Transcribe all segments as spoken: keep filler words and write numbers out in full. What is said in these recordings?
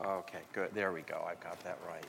Okay, good. There we go. I've got that right.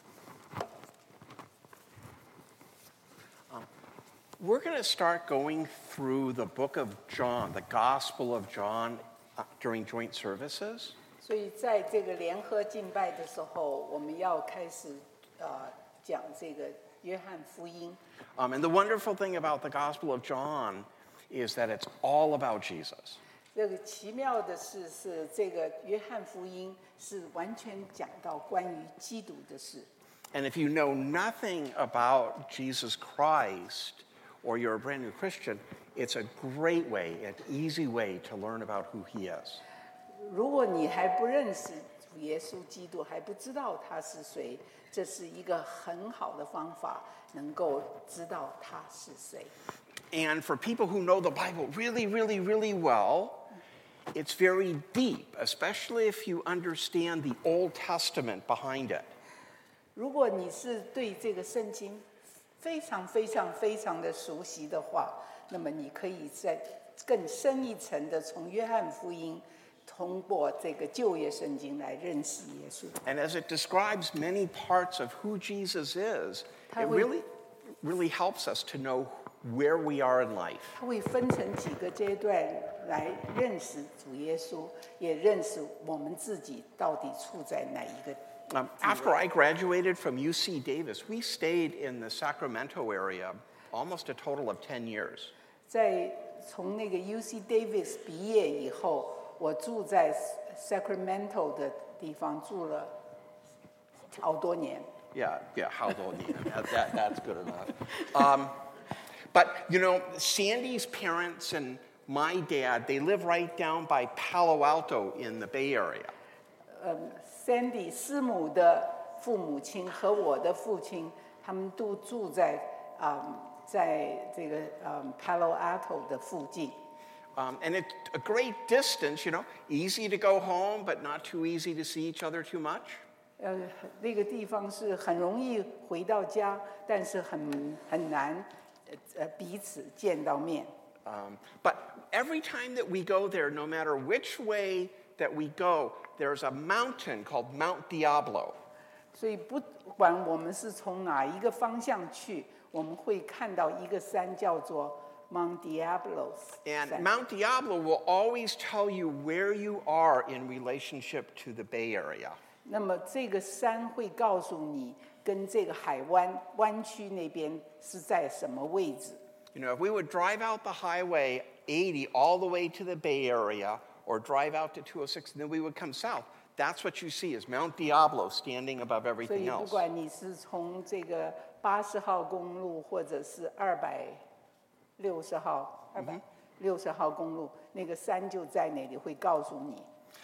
Um, we're going to start going through the book of John, the Gospel of John, uh, during joint services. 所以在这个联合敬拜的时候，我们要开始呃讲这个约翰福音。 Um, and the wonderful thing about the Gospel of John is that it's all about Jesus. 这个奇妙的事是，这个约翰福音是完全讲到关于基督的事。 And if you know nothing about Jesus Christ, or you're a brand new Christian, it's a great way, an easy way to learn about who he is. 如果你还不认识主耶稣基督，还不知道他是谁，这是一个很好的方法，能够知道他是谁。 And for people who know the Bible really, really, really well, it's very deep, especially if you understand the Old Testament behind it. 如果你是对这个圣经非常非常非常的熟悉的话，那么你可以在更深一层的从约翰福音通过这个旧约圣经来认识耶稣。 And as it describes many parts of who Jesus is, it really, really helps us to know where we are in life. 它会分成几个阶段来认识主耶稣，也认识我们自己到底处在哪一个。 Um, after I graduated from U C Davis, we stayed in the Sacramento area almost a total of ten years. 在从那个 U C Davis 毕业以后，我住在 Sacramento 的地方住了好多年。 Yeah, yeah, 好多年. that, that, that's good enough. Um, but, you know, Sandy's parents and my dad, they live right down by Palo Alto in the Bay Area. Um, Sandy 师母的父母亲和我的父亲，他们都住在啊、um, 在这个嗯、um, Palo Alto 的附近。 Um, and it's a great distance, you know, easy to go home, but not too easy to see each other too much. 呃，那个地方是很容易回到家，但是很很难呃彼此见到面。 Um, but every time that we go there, no matter which way that we go, there's a mountain called Mount Diablo. 所以不管我们是从哪一个方向去，我们会看到一个山叫做 Mount Diablo. And Mount Diablo will always tell you where you are in relationship to the Bay Area. 那么这个山会告诉你跟这个海湾湾区那边是在什么位置。 You know, if we would drive out the Highway eighty all the way to the Bay Area, or drive out to two oh six, and then we would come south, that's what you see is Mount Diablo standing above 所 everything 以不 else. 管你是从这个八十号公路，或者是二百六十号、二百六十号公路，那个山就在那里，会告诉你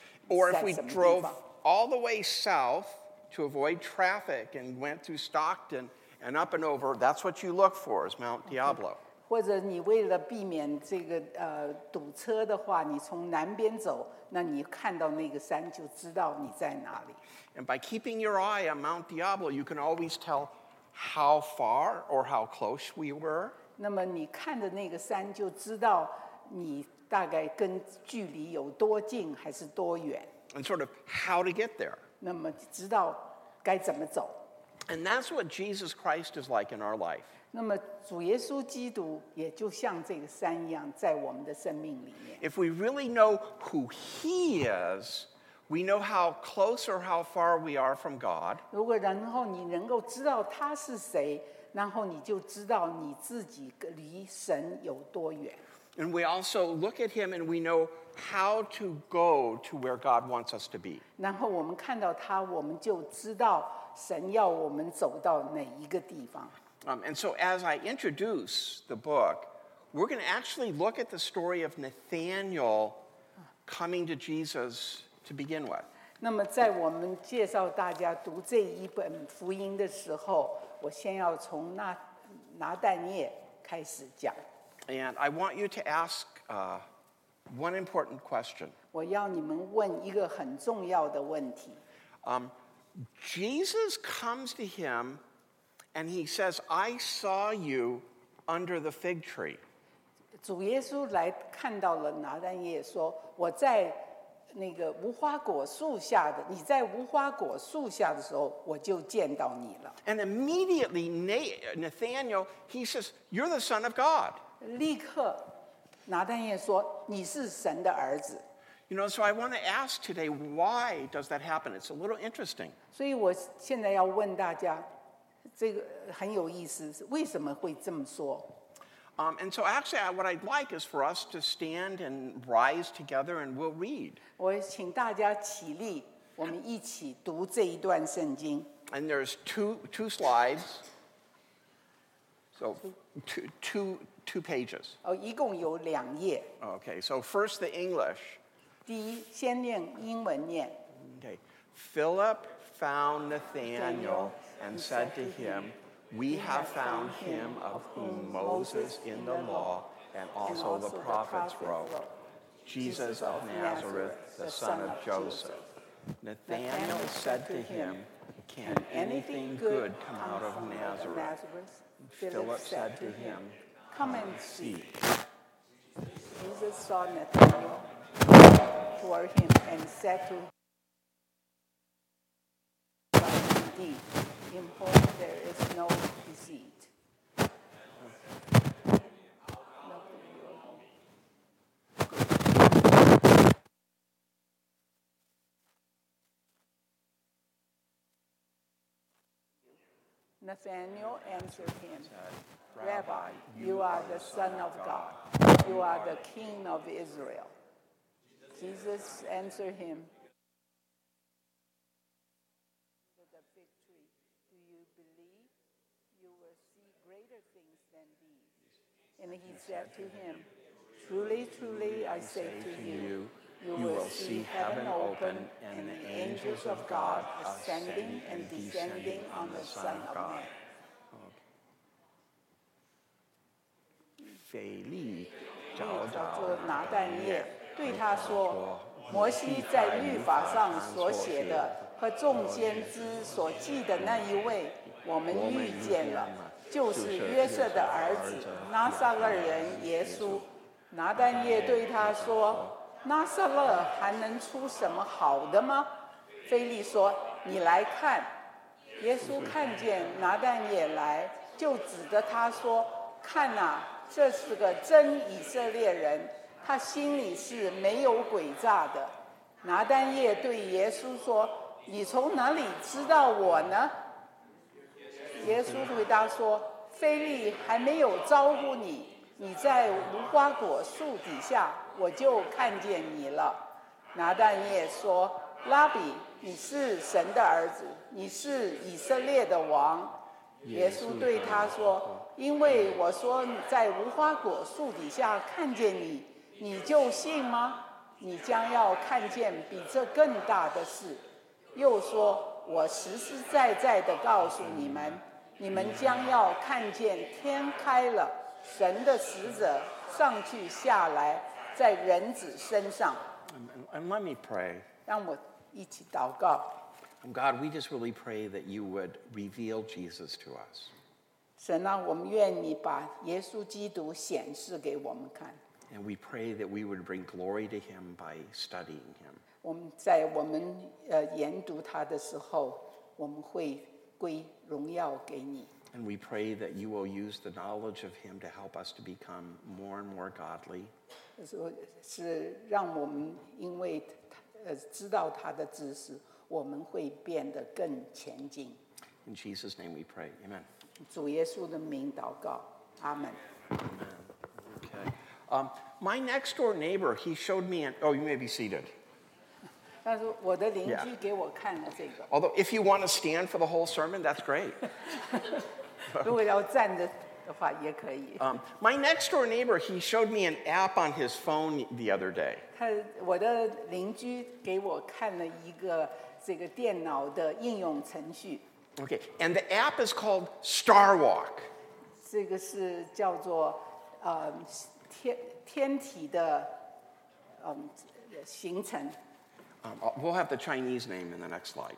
Or 在 if we 什么地 drove 方。 all the way south to avoid traffic and went through Stockton and up and over, that's what you look for is Mount Diablo. 或者你为了避免这个呃堵车的话，你从南边走，那你看到那个山就知道你在哪里。 And by keeping your eye on Mount Diablo, you can always tell how far or how close we were. 那么你看的那个山就知道你大概跟距离有多近还是多远， And sort of how to get there. 那么知道该怎么走。 And that's what Jesus Christ is like in our life. 那么主耶稣基督也就像这个山一样，在我们的生命里面。 If we really know who he is, we know how close or how far we are from God. 如果然后你能够知道他是谁，然后你就知道你自己离神有多远。 And we also look at him and we know how to go to where God wants us to be. 然后我们看到他，我们就知道神要我们走到哪一个地方。 Um, and so as I introduce the book, we're going to actually look at the story of Nathanael coming to Jesus to begin with. 那么在我们介绍大家读这一本福音的时候，我先要从拿拿但业开始讲。 And I want you to ask uh, one important question. 我要你们问一个很重要的问题。 Um, Jesus comes to him and he says, I saw you under the fig tree. 主耶稣来看到了拿但业，说：“我在那个无花果树下的，你在无花果树下的时候，我就见到你了。 And immediately Nathanael, he says, "You're the Son of God." 立刻，拿但业说：“你是神的儿子。” You know, so I want to ask today, why does that happen? It's a little interesting. 所以我现在要问大家，这个很有意思，为什么会这么说？ Um, and so actually what I'd like is for us to stand and rise together and we'll read. 我请大家起立，我们一起读这一段圣经。 And there's two, two slides. So two, two, two pages. 哦，一共有两页。 Okay, so first the English. 第一，先念英文念。 Okay. Philip found Nathanael and said to him, "We have found him of whom Moses in the law and also the prophets wrote, Jesus of Nazareth, the son of Joseph." Nathanael said to him, "Can anything good come out of Nazareth?" Philip said to him, "Come and see." Jesus saw Nathanael toward him and said to him, "Indeed, in whom there is no deceit." Nathanael answered him, "Rabbi, you are the Son of God. You are the King of Israel." Jesus answered him, "The fig tree, do you believe? You will see greater things than these." And he said to him, "Truly, truly, I say to you, you will see heaven open and the angels of God ascending and descending on the Son of Man." 腓利找找着拿但业，对他说：“摩西在律法上所写的和众先知所记的那一位，我们遇见了，就是约瑟的儿子拿撒勒人耶稣。”拿但业对他说：“拿撒勒还能出什么好的吗？”腓利说：“你来看。”耶稣看见拿但业来，就指着他说：“看哪，这是个真以色列人，他心里是没有诡诈的。”拿但业对耶稣说：“你从哪里知道我呢？”耶稣回答说：“腓利还没有招呼你，你在无花果树底下，我就看见你了。”拿但业说：“拉比，你是神的儿子，你是以色列的王。”耶稣对他说：“因为我说在无花果树底下看见你，你就信吗？你将要看见比这更大的事。”又说：“我实实在在的告诉你们，你们将要看见天开了，神的使者上去下来，在人子身上。” And let me pray. 让我一起祷告。 God, we just really pray that you would reveal Jesus to us. 神啊，我们愿你把耶稣基督显示给我们看。 And we pray that we would bring glory to him by studying him. 我们在我们呃研读他的时候，我们会归荣耀给你。 And we pray that you will use the knowledge of him to help us to become more and more godly. 说是让我们因为呃知道他的知识，我们会变得更前进。 In Jesus' name we pray. Amen. 主耶稣的名祷告，阿门。 Amen. Okay. Um, my next door neighbor, he showed me an, oh, you may be seated. 但是我的邻 Yeah. 居给我看了这个， Although if you want to stand for the whole sermon, that's great. 如果要站着的话也可以。 Um, my next door neighbor, he showed me an app on his phone the other day. 他我的邻居给我看了一个这个电脑的应用程序， Okay, and the app is called Star Walk. 这个是叫做呃天天体的嗯行程。 Um, we'll have the Chinese name in the next slide.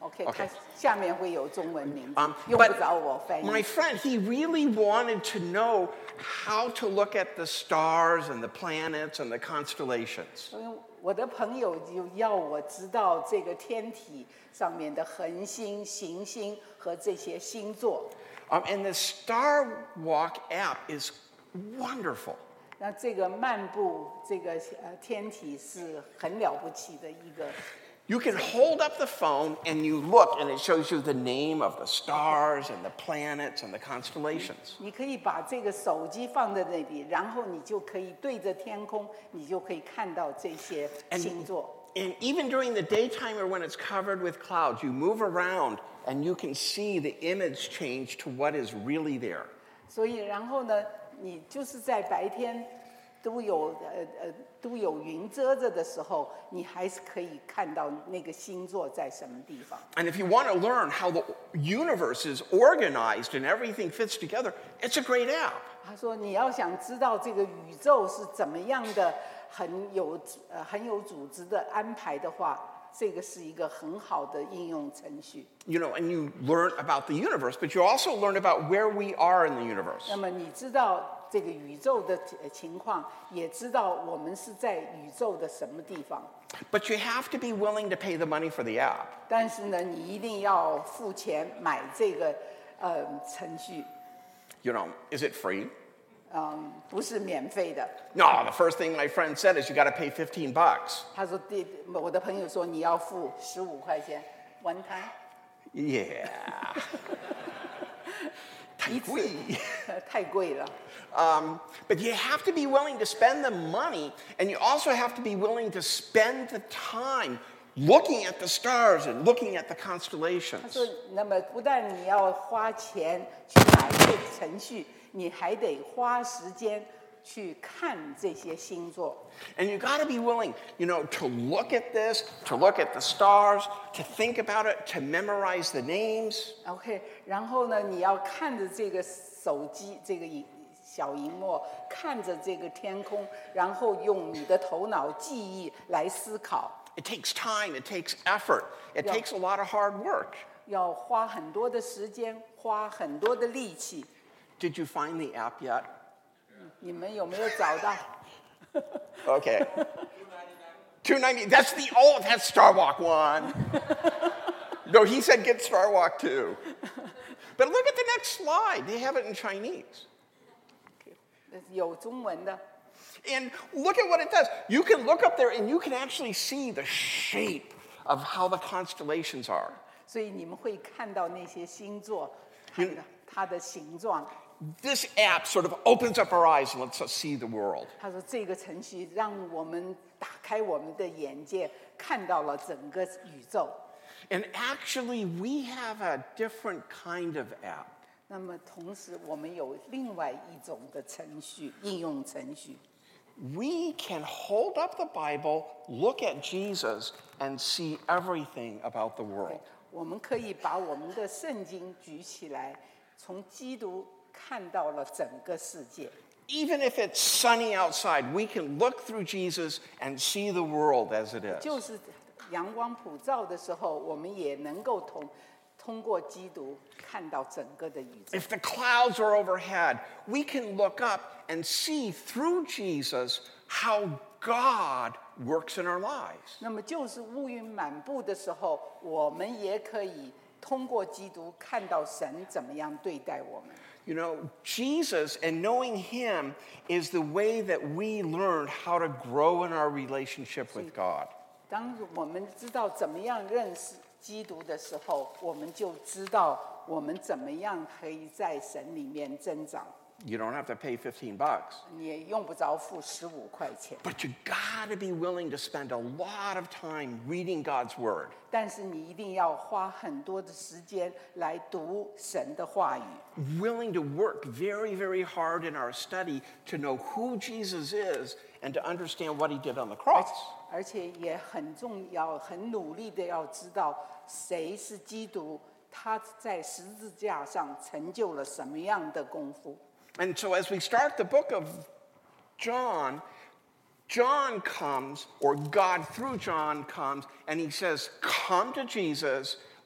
OK， Okay. 它下面会有中文名字 Um,， 用不 but 着我翻 my 译。 friend, he really wanted to know how to look at the stars and the planets and the constellations. 所以我的朋友就要我知道这个天体上面的恒星、行星和这些星座。 Um, and the Star Walk app is wonderful. 那这个漫步这个呃天体是很了不起的一个。 You can hold up the phone and you look, and it shows you the name of the stars and the planets and the constellations. 你可以把这个手机放在那里，然后你就可以对着天空，你就可以看到这些星座。 And even during the daytime or when it's covered with clouds, you move around and you can see the image change to what is really there. 所以，然后呢，你就是在白天都有呃呃都有云遮着的时候，你还是可以看到那个星座在什么地方。 And if you want to learn how the universe is organized and everything fits together, it's a great app. 他说，你要想知道这个宇宙是怎么样的，很有呃很有组织的安排的话，这个是一个很好的应用程序。 You know, and you learn about the universe, but you also learn about where we are in the universe. 那么你知道这个宇宙的情况，也知道我们是在宇宙的什么地方。 But you have to be willing to pay the money for the app. 但是呢，你一定要付钱买这个呃程序， You know, is it free? 嗯，不是免费的。 No, the first thing my friend said is you got to pay fifteen bucks. 他说，第我的朋友说你要付十五块钱，one time， Yeah. 一次 Wee. 太贵了。 Um, but you have to be willing to spend the money, and you also have to be willing to spend the time looking at the stars and looking at the 他 constellations. 说，那么不但你要花钱去买这个程序，你还得花时间去看这些星座。 And you got to be willing, you know, to look at this, to look at the stars, to think about it, to memorize the names. OK， 然后呢，你要看着这个手机这个荧小荧幕，看着这个天空，然后用你的头脑记忆来思考。 It takes time, it takes effort, it Yeah. takes a lot of hard work. 要花很多的时间，花很多的力气。 Did you find the app yet? 你们有没有找到？ Okay. two ninety. That's the old. That's Star Walk one. No, he said get Star Walk two. But look at the next slide. They have it in Chinese. 有中文的。 And look at what it does. You can look up there and you can actually see the shape of how the constellations are. 所以你们会看到那些星座，看到它的形状。 This app sort of opens up our eyes and lets us see the world. 他说这个程序让我们打开我们的眼界，看到了整个宇宙。 And actually, we have a different kind of app. 那么同时，我们有另外一种的程序，应用程序。 We can hold up the Bible, look at Jesus, and see everything about the world. 我们可以把我们的圣经举起来，从基督看到了整个世界。 Even if it's sunny outside, we can look through Jesus and see the world as it is. 就是阳光普照的时候，我们也能够通通过基督看到整个的宇宙。 If the clouds are overhead, we can look up and see through Jesus how God works in our lives. 那么就是乌云满布的时候，我们也可以通过基督看到神怎么样对待我们。 You know, Jesus and knowing Him is the way that we learn how to grow in our relationship with God. 当我们知道怎么样认识基督的时候，我们就知道我们怎么样可以在神里面增长。 You don't have to pay fifteen bucks. 你也用不着付十五块钱， But you gotta be willing to spend a lot of time reading God's Word. 但是你一定要花很多的时间来读神的话语。 Willing to work very, very hard in our study to know who Jesus is and to understand what He did on the 而 cross. 且而且也很重要，很努力的要知道谁是基督，他在十字架上成就了什么样的功夫。 And so as we start the book of John, John comes, or God through John comes, and he says, come to Jesus,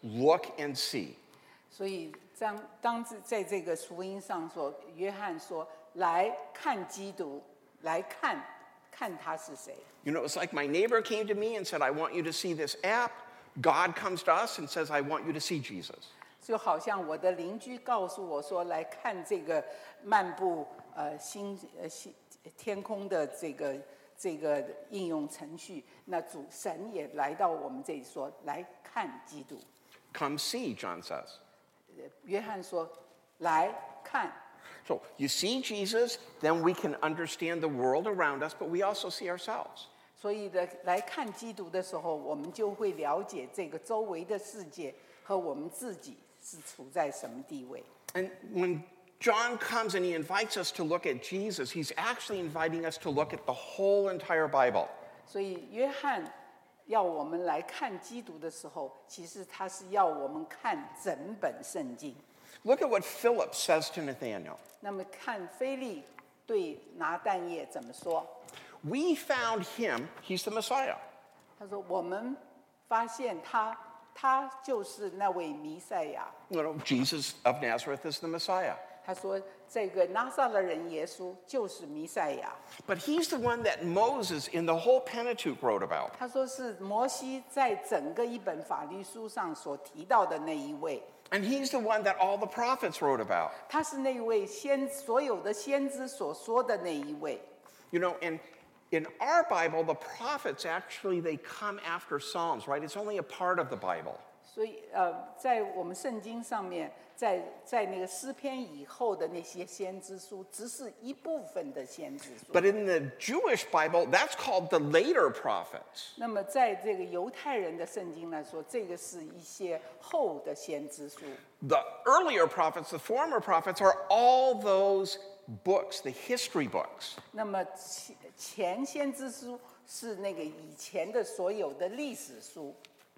look and see. 所以当当在这个福音上说，约翰说来看基督，来看看他是谁。 You know, it's like my neighbor came to me and said, I want you to see this app. God comes to us and says, I want you to see Jesus. 就好像我的邻居告诉我说，来看这个漫步呃星呃星天空的这个这个应用程序，那主神也来到我们这里说，来看基督。 Come see, John says. 约翰说，来看。 So you see Jesus, then we can understand the world around us, but we also see ourselves. 所以呢，来看基督的时候，我们就会了解这个周围的世界和我们自己是处在什么地位。 And when John comes and he invites us to look at Jesus, he's actually inviting us to look at the whole entire Bible. 所以约翰要我们来看基督的时候，其实他是要我们看整本圣经。 Look at what Philip says to Nathanael. 那么看腓利对拿但业怎么说？ We found him, he's the Messiah. 他说：“我们发现他，他就是那位弥赛亚。” You know, Jesus of Nazareth is the Messiah. 他说：“这个拿撒勒人耶稣就是弥赛亚。” But he's the one that Moses in the whole Pentateuch wrote about. 他说是摩西在整个一本法律书上所提到的那一位。 And he's the one that all the prophets wrote about. 他是那位先所有的先知所说的那一位。 You know, and in our Bible, the prophets actually, they come after Psalms, right? It's only a part of the Bible. 所以呃，在我们圣经上面，在在那个诗篇以后的那些先知书，只是一部分的先知书。 But in the Jewish Bible, that's called the later prophets. 那么在这个犹太人的圣经来说，这个是一些后的先知书。 The earlier prophets, the former prophets, are all those books, the history books. 那么前前先知书是那个以前的所有的历史书。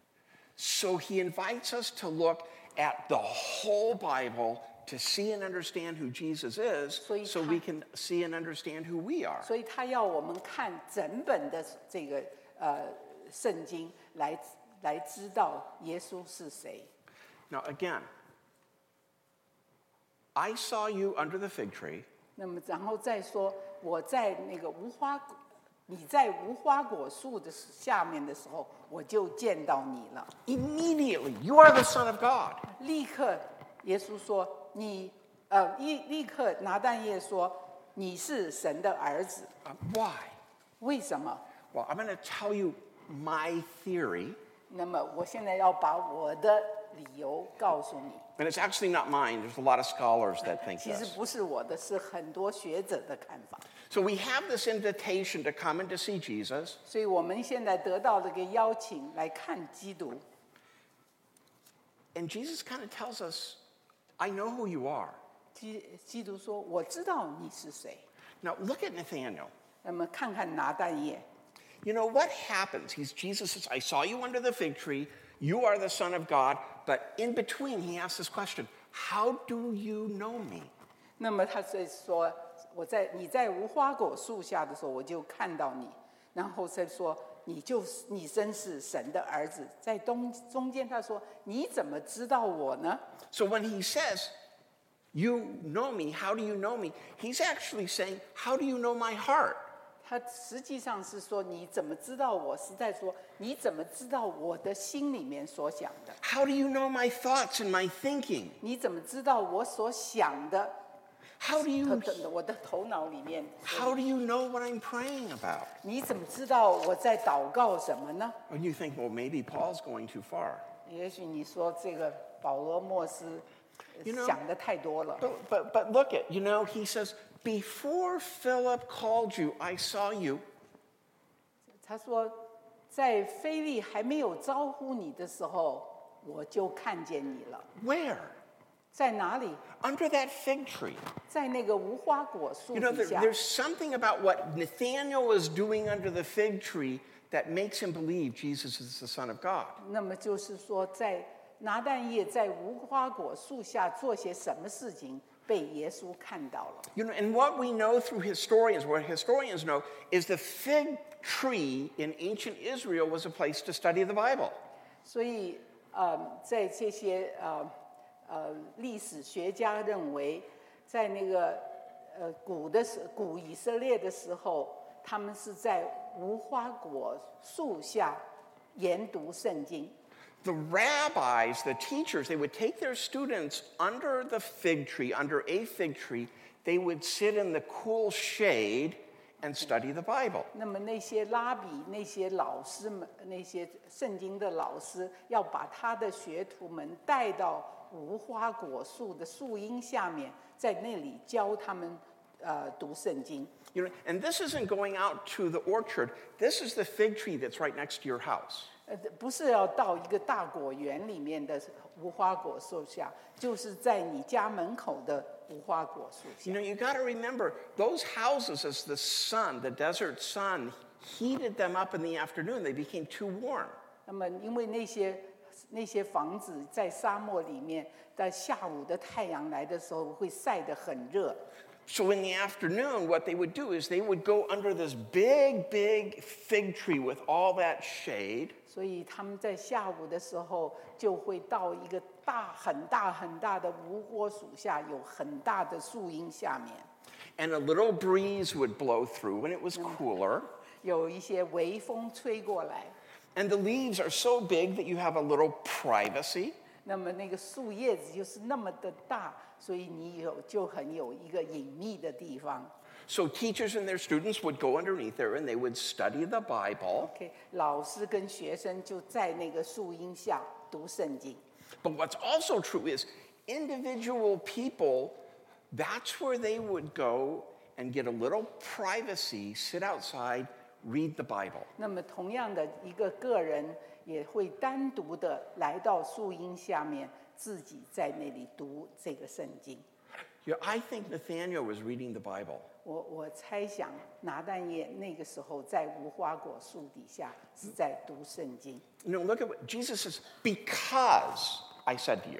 So he invites us to look at the whole Bible to see and understand who Jesus is, so we can see and understand who we are. 所以他要我们看整本的这个呃圣经来来知道耶稣是谁。 Now again, I saw you under the fig tree. 那么然后再说，我在那个无花，你在无花果树的下面的时候，我就见到你了。 Immediately, you are the Son of God. 立刻，耶稣说你，呃，立立刻拿但业说你是神的儿子。 Uh, why? 为什么？ Well, I'm going to tell you my theory. 那么我现在要把我的理由告诉你。 And it's actually not mine. There's a lot of scholars that think 其实 this. 不是我的，是很多学者的看法。 So we have this invitation to come and to see Jesus. 所以我们现在得到了个邀请来看基督。 And Jesus kind of tells us, I know who you are. 基基督说：“我知道你是谁。” Now look at Nathanael. 那么看看拿但业， You know what happens? He's Jesus says, I saw you under the fig tree. You are the Son of God. But in between, he asks this question, how do you know me? 那么他在说：“我在你在无花果树下的时候，我就看到你。”然后再说：“你就是你真是神的儿子。”在中中间他说：“你怎么知道我呢？” So when he says, you know me, how do you know me? He's actually saying, how do you know my heart? 他实际上是说：“你怎么知道我？”是在说：“你怎么知道我的心里面所想的？ How do you know my thoughts and my thinking? 你怎么知道我所想的？ How do you 我的头脑里面， how do you know what I'm praying about? 你怎么知道我在祷告什么呢？” And you think, well, maybe Paul's going too far. 也许你说这个保罗莫斯 You know- 想的太多了。 But, but, but look at, you know, he says, before Philip called you, I saw you. 他说，在腓利还没有招呼你的时候，我就看见你了。 Where? 在哪里？ Under that fig tree. 在那个无花果树 You know, 底 there, 下。 there's something about what Nathanael was doing under the fig tree that makes him believe Jesus is the Son of God. 那么就是说，在拿但业在无花果树下做些什么事情，被耶稣看到了。 You know, and what we know through historians, what historians know, is the fig tree in ancient Israel was a place to study the Bible. 所以， 呃，在这些呃呃历史学家认为，在那个呃古的时古以色列的时候，他们是在无花果树下研读圣经。 The rabbis, the teachers, they would take their students under the fig tree, under a fig tree. They would sit in the cool shade and study the Bible. 那么那些拉比、那些老师们、那些圣经的老师，要把他的学徒们带到无花果树的树荫下面，在那里教他们呃读圣经。 You know, and this isn't going out to the orchard. This is the fig tree that's right next to your house. 呃，不是要到一个大果园里面的无花果树下，就是在你家门口的无花果树下。 You know, you got to remember those houses, as the sun, the desert sun, heated them up in the afternoon, they became too warm. 那么，因为那些那些房子在沙漠里面，在下午的太阳来的时候会晒得很热。 So in the afternoon, what they would do is they would go under this big, big fig tree with all that shade. 所以他们在下午的时候就会到一个大很大很大的无花树下，有很大的树荫下面。 And a little breeze would blow through when it was cooler. 有一些微风吹过来。 And the leaves are so big that you have a little privacy. 那么那个树叶子就是那么的大，所以你有就很有一个隐秘的地方。 So teachers and their students would go underneath there and they would study the Bible. OK， 老师跟学生就在那个树荫下读圣经。 But what's also true is individual people, that's where they would go and get a little privacy, sit outside, read the Bible. 那么同样的一个个人也会单独的来到树荫下面，自己在那里读这个圣经。 Yeah, I think Nathaniel was reading the Bible. 我我猜想拿但业那个时候在无花果树底下是在读圣经。 You know, look at what Jesus says, because I said to you.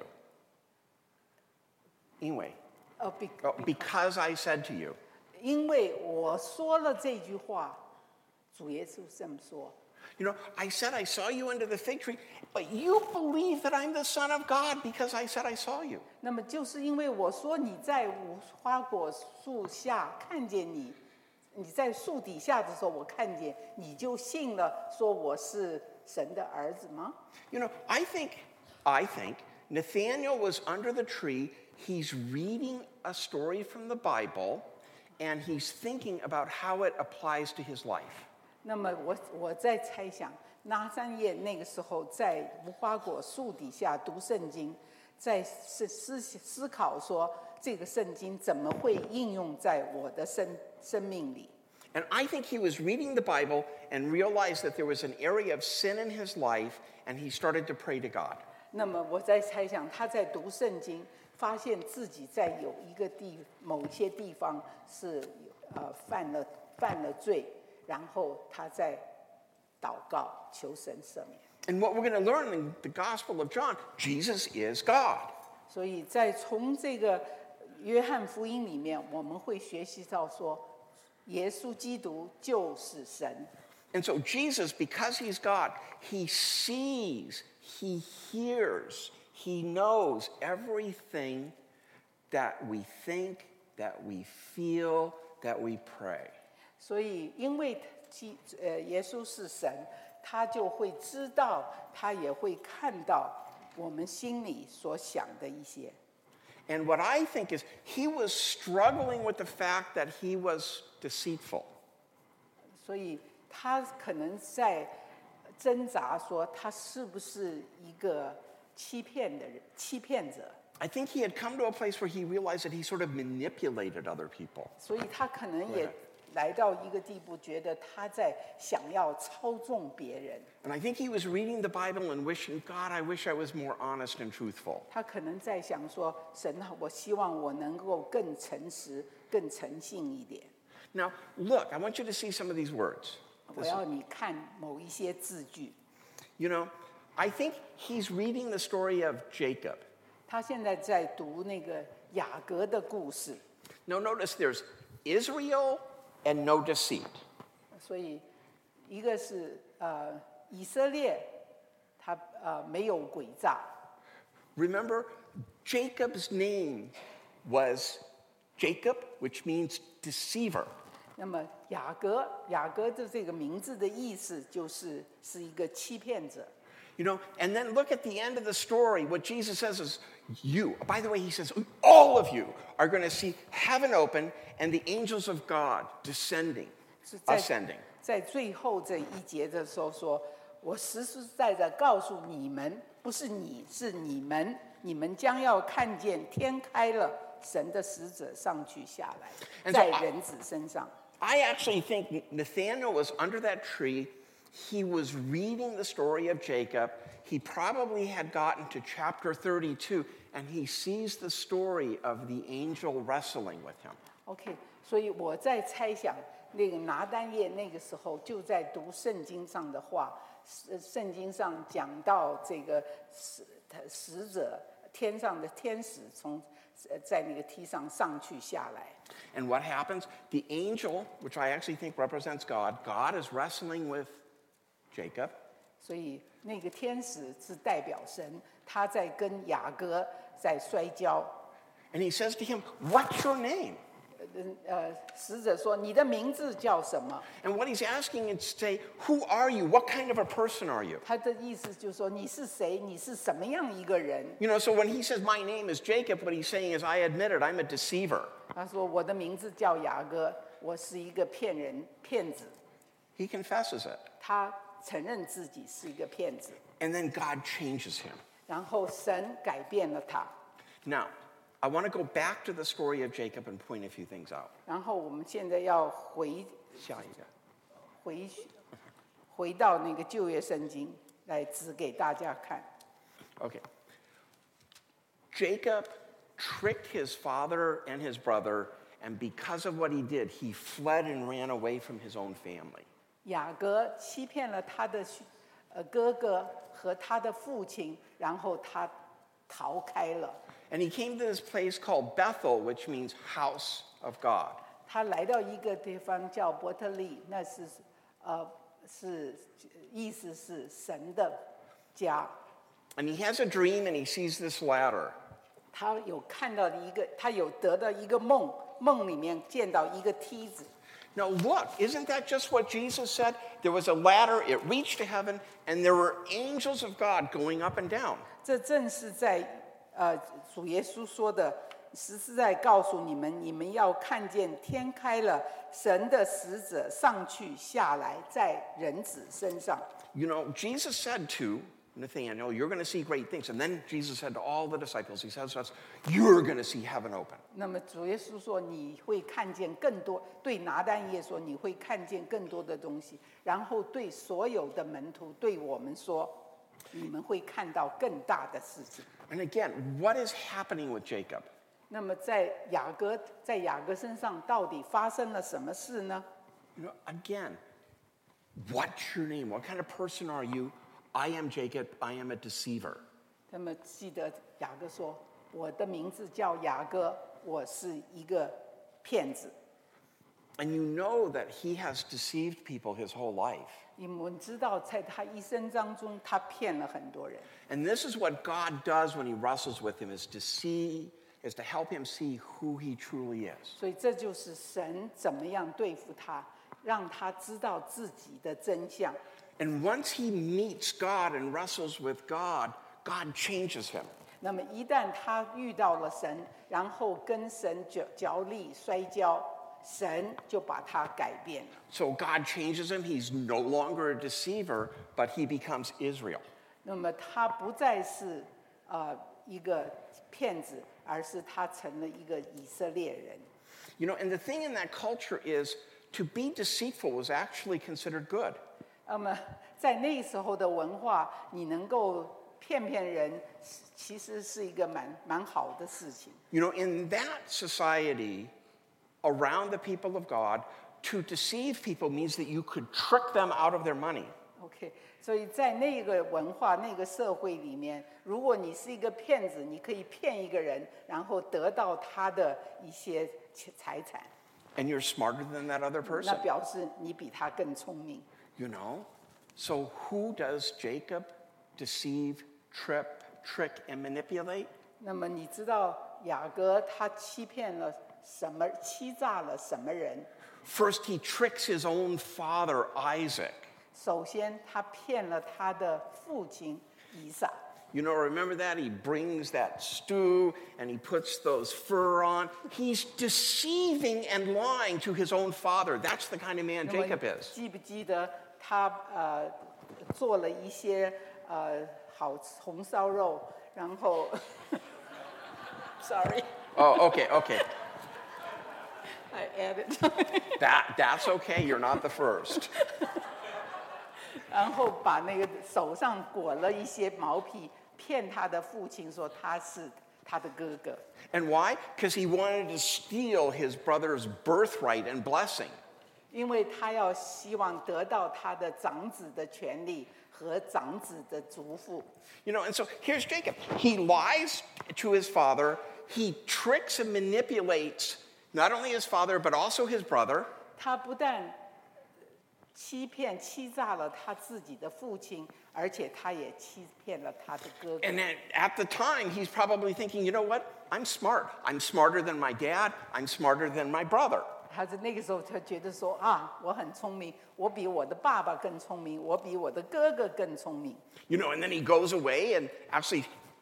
因为, 呃，比 oh, because I said to you. 因为我说了这句话，主耶稣这么说。 You know, I said I saw you under the fig tree, but you believe that I'm the Son of God because I said I saw you. 那么就是因为我说你在无花果树下看见你，你在树底下的时候我看见，你就信了，说我是神的儿子吗？ You know, I think, I think Nathaniel was under the tree. He's reading a story from the Bible, and he's thinking about how it applies to his life. 那么我我在猜想，拿三叶那个时候在无花果树底下读圣经，在思思思考说这个圣经怎么会应用在我的生生命里。 And I think he was reading the Bible and realized that there was an area of sin in his life, and he started to pray to God. 那么我在猜想，他在读圣经，发现自己在有一个地某一些地方是呃犯了犯了罪。然后他在祷告求神赦免。 And what we're going to learn in the Gospel of John, Jesus is God. 所以在从这个约翰福音里面，我们会学习到说，耶稣基督就是神。 And so Jesus, because he's God, he sees, he hears, he knows everything that we think, that we feel, that we pray. 所以，因为基呃耶稣是神，他就会知道，他也会看到我们心里所想的一些。 And what I think is he was struggling with the fact that he was deceitful. 所以他可能在挣扎，说他是不是一个欺骗的人、欺骗者。 I think he had come to a place where he realized that he sort of manipulated other people. 所以他可能也来到一个地步，觉得他在想要操纵别人。 And I think he was reading the Bible and wishing, God, I wish I was more honest and truthful. 他可能在想说，神啊，我希望我能够更诚实、更诚信一点。 Now, look, I want you to see some of these words. 我要你看某一些字句。 You know, I think he's reading the story of Jacob. 他现在在读那个雅各的故事。 Now, notice there's Israel and no deceit. 所以，一个是呃以色列，他呃没有诡诈。 Remember, Jacob's name was Jacob, which means deceiver. 那么雅各，雅各的这个名字的意思就是是一个欺骗者。 You know, and then look at the end of the story. What Jesus says is, you, by the way, he says, all of you are going to see heaven open and the angels of God descending, 是在 ascending. 在最后这一节的时候说，我实实在在告诉你们，不是你，是你们，你们将要看见天开了，神的使者上去下来， And so 在 I- 人子身上。 I actually think Nathanael was under that tree. He was reading the story of Jacob. He probably had gotten to chapter thirty-two, and he sees the story of the angel wrestling with him. OK， 所以我在猜想，那个拿单叶那个时候就在读圣经上的话，圣圣经上讲到这个使使者，天上的天使从呃在那个梯上上去下来。 And what happens? The angel, which I actually think represents God, God is wrestling with Jacob. 所以那个天使是代表神，他在跟雅各在摔跤。 And he says to him, "What's your name?" 呃，使者说：“你的名字叫什么 And what he's asking is to say, "Who are you? What kind of a person are you?"？” 他的意思就是说：“你是谁？你是什么样一个人 You know, so when he says, "My name is Jacob," what he's saying is, "I admit it, I'm a deceiver." 他说：“我的名字叫雅各，我是一个骗人骗子。 He confesses it. ” 他承认自己是一个骗子， And then God changes him. 然后神改变了他。 Now, I want to go back to the story of Jacob and point a few things out. 然后我们现在要回下一个。 回回到那个旧约圣经来指给大家看。 Okay. Jacob tricked his father and his brother, and because of what he did, he fled and ran away from his own family. 雅各欺骗了他的呃哥哥和他的父亲，然后他逃开了。 And he came to this place called Bethel, which means house of God. 他来到一个地方叫伯特利，那是呃是意思是神的家。 And he has a dream and he sees this ladder. 他有看到一个，他有得到一个梦，梦里面见到一个梯子。 Now look, isn't that just what Jesus said? There was a ladder, it reached to heaven, and there were angels of God going up and down. 这正是在呃主耶稣说的，实实在告诉你们，你们要看见天开了，神的使者上去下来，在人子身上。 You know, Jesus said to Nathanael, "You're going to see great things." And then Jesus said to all the disciples, he says to us, "You're going to see heaven open." 那么主耶稣说，你会看见更多。对拿但业说，你会看见更多的东西。然后对所有的门徒，对我们说，你们会看到更大的事情。 And again, what is happening with Jacob? 那么在雅各，在雅各身上到底发生了什么事呢？ You know, again, what's your name? What kind of person are you? I am Jacob. I am a deceiver. 那么记得雅各说：“我的名字叫雅各，我是一个骗子。” And you know that he has deceived people his whole life. 你们知道，在他一生当中，他骗了很多人。 And this is what God does when he wrestles with him, is to see, is to help him see who he truly is. 所以这就是神怎么样对付他，让他知道自己的真相。 And once he meets God and wrestles with God, God changes him. 那么一旦他遇到了神，然后跟神角角力摔跤，神就把他改变了。 So God changes him. He's no longer a deceiver, but he becomes Israel. 那么他不再是呃一个骗子，而是他成了一个以色列人。 You know, and the thing in that culture is to be deceitful was actually considered good. 那么在那时候的文化，你能够骗骗人，其实是一个蛮蛮好的事情。 You know, in that society, around the people of God, to deceive people means that you could trick them out of their money. OK， 所以在那个文化、那个社会里面，如果你是一个骗子，你可以骗一个人，然后得到他的一些财产， And you're smarter than that other 那 person. 表示你比他更聪明。 You know? So who does Jacob deceive, trip, trick, and manipulate? 那么你知道雅各他欺骗了什么？欺诈了什么人？ First, he tricks his own father, Isaac. 首先，他骗了他的父亲以撒。 You know, remember that? He brings that stew and he puts those fur on. He's deceiving and lying to his own father. That's the kind of man 那么 Jacob is. 记不记得他呃做了一些呃好红烧肉，然后，sorry, Oh, okay, okay. I added. That, that's okay. You're not the first. 然后把那个手上裹了一些毛皮，骗他的父亲说他是他的哥哥。 And why? Because he wanted to steal his brother's birthright and blessing. 因为他要希望得到他的长子的权利和长子的祝福。 You know, and so here's Jacob. He lies to his father. He tricks and manipulates not only his father, but also his brother. 他不但欺骗、欺诈了他自己的父亲，而且他也欺骗了他的哥哥。 And then at the time, he's probably thinking, you know what? I'm smart. I'm smarter than my dad. I'm smarter than my brother. 他是那个时候他觉得说啊，我很聪明，我比我的爸爸更聪明，我比我的哥哥更聪明。 You know, and then he goes away and actually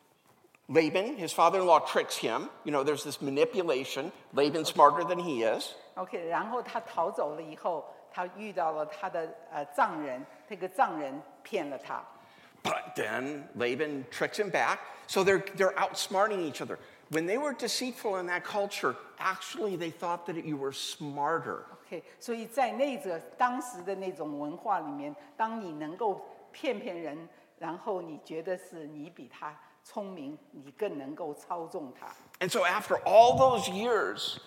Laban, his father-in-law, tricks him. You know, there's this manipulation. Laban's smarter than he is. OK， 然后他逃走了以后，他遇到了他的呃丈人，这个丈人骗了他。 But then Laban tricks him back. So they're, they're outsmarting each other. When they were deceitful in that culture, actually they thought that you were smarter. OK， 所以在那个当时的那种文化里面，当你能够骗骗人，然后你觉得是你比他聪明，你更能够操纵他。 And so after all those years,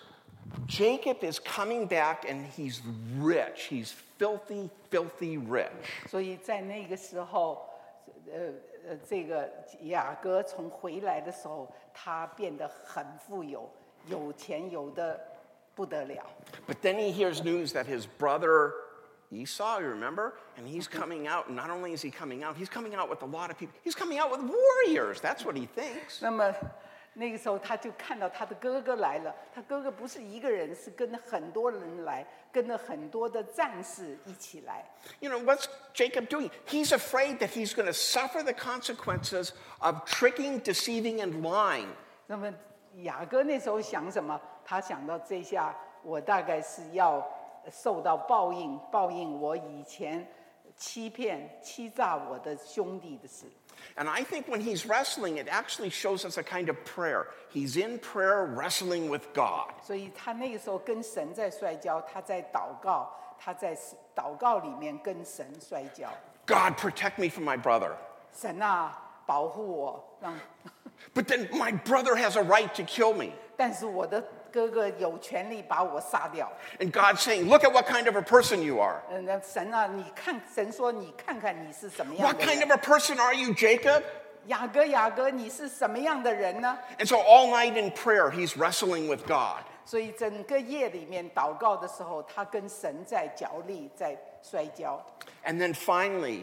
Jacob is coming back and he's rich. He's filthy, filthy rich. 所以在那个时候，呃呃，这个雅各从回来的时候，他变得很富有，有钱有的不得了。 But then he hears news that his brother Esau, you remember? And he's coming out, and not only is he coming out, he's coming out with a lot of people. He's coming out with warriors. That's what he thinks. 那么那个时候他就看到他的哥哥来了，他哥哥不是一个人，是跟很多人来，跟了很多的战士一起来。 You know, what's Jacob doing? He's afraid that he's going to suffer the consequences of tricking, deceiving, and lying. 那么雅各那时候想什么？他想到这下我大概是要受到报应，报应我以前欺骗、欺诈我的兄弟的事。 And I think when he's wrestling, it actually shows us a kind of prayer. He's in prayer wrestling with God. 所以他那个时候跟神在摔跤，他在祷告，他在祷告里面跟神摔跤。 God, protect me from my brother. 神啊，保护我，让。 But then my brother has a right to kill me. 但是我的哥哥有权利把我杀掉。 And God's saying, look at what kind of a person you are. 嗯，那神啊，你看，神说你看看你是什么样 What 的 kind 人。 of a person are you, Jacob? 雅各，雅各，你是什么样的人呢？ And so all night in prayer, he's wrestling with God. 所以整个夜里面祷告的时候，他跟神在角力，在摔跤。 And then finally,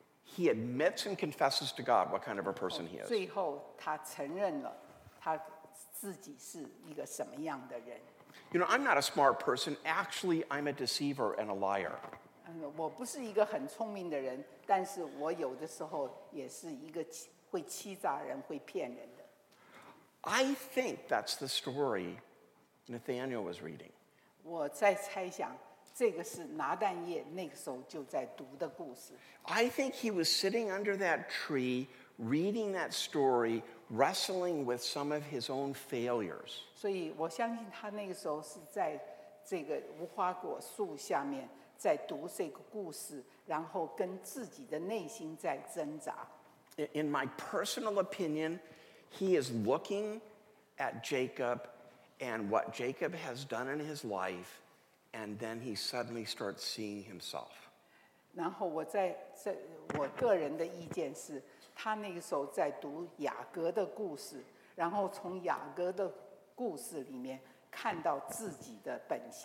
he admits and confesses to God what kind of a person he is. 最后他承认了他自己是一个什么样的人。 You know, I'm not a smart person. Actually, I'm a deceiver and a liar. 嗯，我不是一个很聪明的人，但是我有的时候也是一个欺会欺诈人、会骗人的。 I think that's the story Nathaniel was reading. 我在猜想，这个是拿但业那个时候就在读的故事。 I think he was sitting under that tree, reading that story, wrestling with some of his own failures. 所以我相信他那个时候是在这个无花果树下面，在读这个故事，然后跟自己的内心在挣扎。 In- In my personal opinion, he is looking at Jacob and what Jacob has done in his life, and then he suddenly starts seeing himself. 然后我在这我个人的意见是，他那个时候在读雅各的故事，然后从雅各的故事里面看到自己的本性。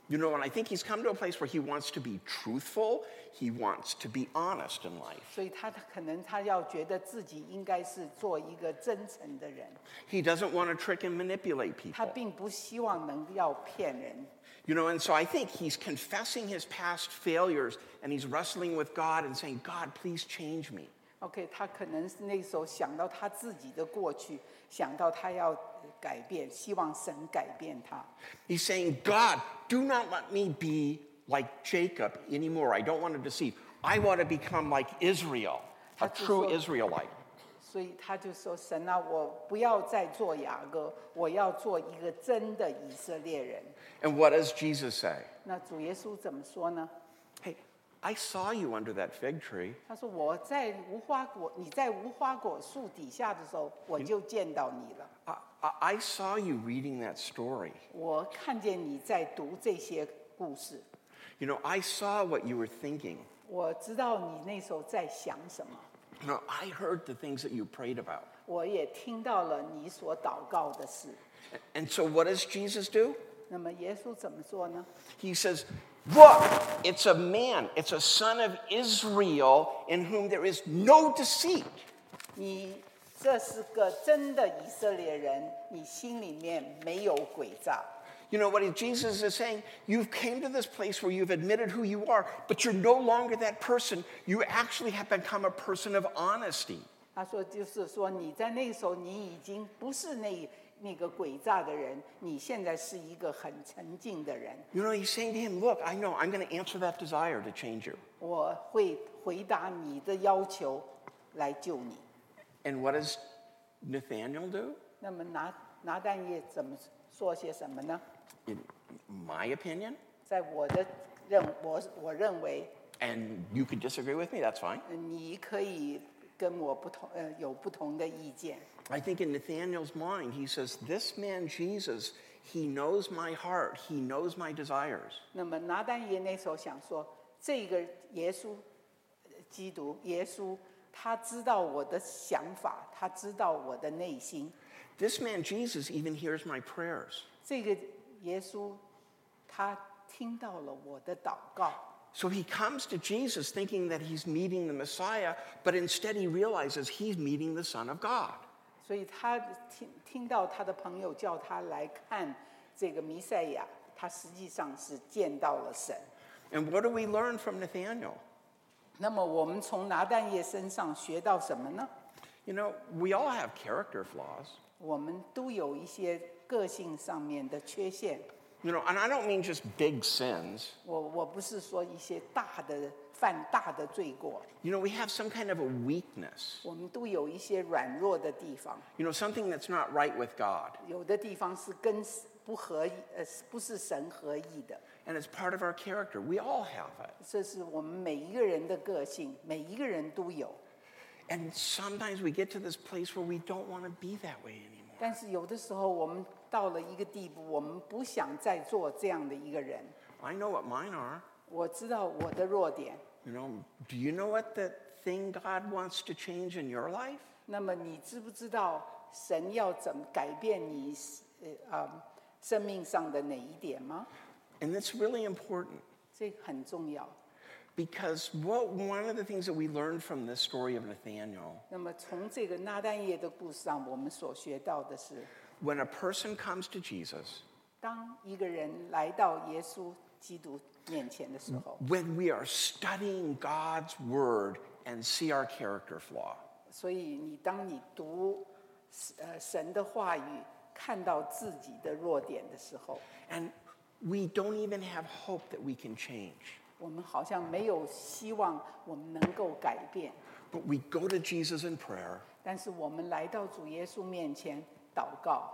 You know, and I think he's come to a place where he wants to be truthful, he wants to be honest in life. 所以他可能他要觉得自己应该是做一个真诚的人， He doesn't want to trick and manipulate 他 people. 并不希望能要骗人。 You know, and so I think he's confessing his past failures and he's wrestling with God and saying, God, please change me. OK， 他可能是那时候想到他自己的过去，想到他要改变，希望神改变他。 He's saying, God, do not let me be like Jacob anymore. I don't want to deceive. I want to become like Israel, a true Israelite. 所以他就说：“神啊，我不要再做雅各，我要做一个真的以色列人。” And what does Jesus say? 那主耶稣怎么说呢？ Hey, I saw you under that fig tree. 他说：“我在无花果，你在无花果树底下的时候，我就见到你了。 I, I, I saw you reading that story. 我看见你在读这些故事， You know, I saw what you were thinking. 我知道你那时候在想什么， You know, I heard the things that you prayed about. 我也听到了你所祷告的事。 And so what does Jesus do? 那么耶稣怎么做呢？ He says, look, it's a man, it's a son of Israel in whom there is no deceit. 你这是个真的以色列人，你心里面没有诡诈。 You know what Jesus is saying? You've came to this place where you've admitted who you are, but you're no longer that person. You actually have become a person of honesty. 他说，就是说你在那个时候，你已经不是那那个诡诈的人，你现在是一个很沉静的人。 You know, he's saying to him, look, I know I'm going to answer that desire to change you. 我会回答你的要求，来救你。 And what does Nathaniel do? 那么拿拿但业怎么说些什么呢？ In my opinion, 在我的认我我认为， and you could disagree with me, that's fine. 你可以跟我不同呃有不同的意见。 I think in Nathaniel's mind, he says, this man Jesus, he knows my heart, he knows my desires. 那么拿但业那时候想说，这个耶稣，基督耶稣，他知道我的想法，他知道我的内心。 This man Jesus even hears my prayers. 这个耶稣，他听到了我的祷告。 So he comes to Jesus thinking that he's meeting the Messiah, but instead he realizes he's meeting the Son of God. 所以他听听到他的朋友叫他来看这个弥赛亚，他实际上是见到了神。 And what do we learn from Nathaniel? 那么我们从拿但业身上学到什么呢？ You know, we all have character flaws. 我们都有一些个性上面的缺陷。 You know, and I don't mean just big sins. 我我不是说一些大的犯大的罪过， You know, we have some kind of a weakness. 我们都有一些软弱的地方， You know, something that's not right with God. 有的地方是跟不合意，呃，不是神合意的。 And it's part of our character. We all have it. 这是我们每一个人的个性，每一个人都有。 And sometimes we get to this place where we don't want to be that way anymore. 但是有的时候，我们到了一个地步，我们不想再做这样的一个人。 I know what mine are. 我知道我的弱点。 You know, do you know what the thing God wants to change in your life? 那么你知不知道神要怎么改变你呃啊生命上的哪一点吗？ And that's really important 这个很重要。 because what one of the things that we learned from this story of Nathaniel, 那么从这个拿但业的故事上，我们所学到的是， when a person comes to Jesus, 当一个人来到耶稣基督面前的时候， when we are studying God's word and see our character flaw, 所以你当你读呃神的话语，看到自己的弱点的时候， and we don't even have hope that we can change, 我们好像没有希望我们能够改变。 but we go to Jesus in prayer 但是我们来到主耶稣面前祷告，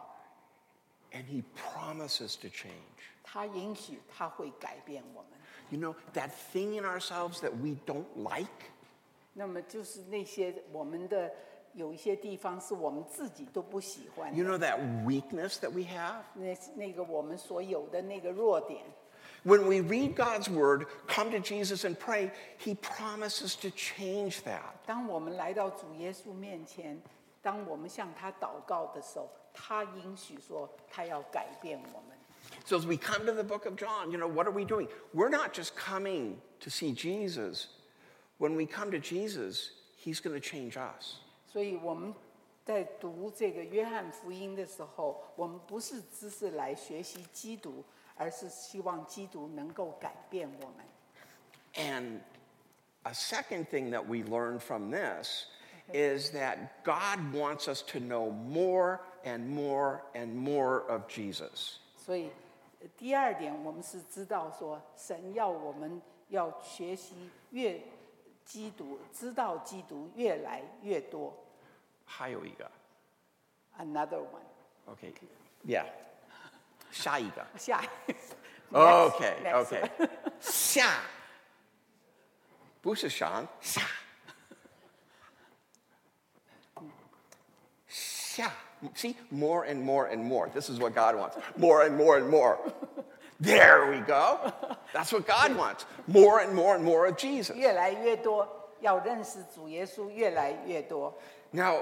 and he promises to change. 他允许他会改变我们。 You know, that thing in ourselves that we don't like, 那么就是那些我们的有一些地方是我们自己都不喜欢 you 的， know, that weakness that we have. 那那个我们所有的那个弱点。 When we read God's word, come to Jesus and pray, he promises to change that. 当我们来到主耶稣面前，当我们向他祷告的时候，他应许说他要改变我们。 So as we come to the book of John, you know, what are we doing? We're not just coming to see Jesus. When we come to Jesus, he's going to change us. 所以我们在读这个约翰福音的时候，我们不是只是来学习基督，而是希望基督能够改变我们。 And a second thing that we learn from this is that God wants us to know more and more and more of Jesus. 所以第二点，我们是知道说，神要我们要学习越基督，知道基督越来越多。 还有一个 Another one. Okay. Yeah. 下一个下一个。 Okay, Next, okay. next. 下不是上下下 See, more and more and more. This is what God wants. More and more and more. There we go. That's what God wants. More and more and more of Jesus. 越来越多，要认识主耶稣越来越多。 Now,